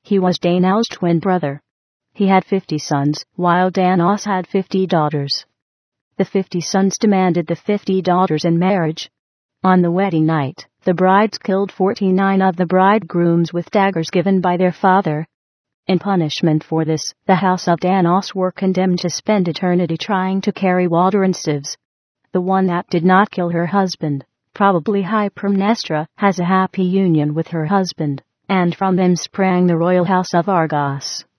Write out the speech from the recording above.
He was Danaus' twin brother. He had 50 sons, while Danaus had 50 daughters. The 50 sons demanded the 50 daughters in marriage. On the wedding night, the brides killed 49 of the bridegrooms with daggers given by their father. In punishment for this, the house of Danaus were condemned to spend eternity trying to carry water in sieves. The one that did not kill her husband, probably Hypermnestra, has a happy union with her husband, and from them sprang the royal house of Argos.